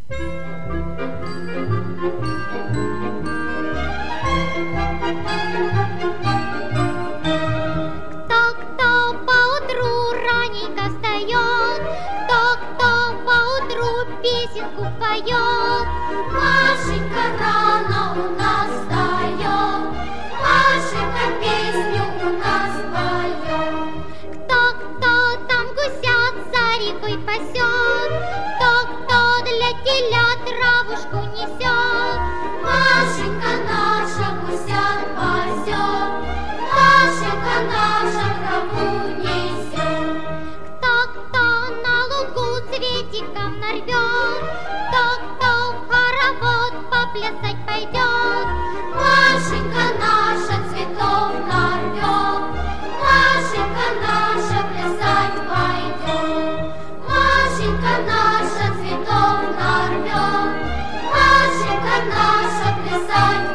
Кто поутру раненько встает, кто поутру песенку поет. Машенька рано у нас встает, Машенька песню у нас поет. Кто там гусят за рекой пасет, кто для телят травушку несет. Машенька наша гусят пасет, Машенька наша траву несет. Кто на лугу цветиком нарвет, кто в хоровод поплясать пойдет. Машенька наша цветов нарвет, Машенька наша плясать пойдет. Машенька наша цветов нарвет, Машенька наша плясать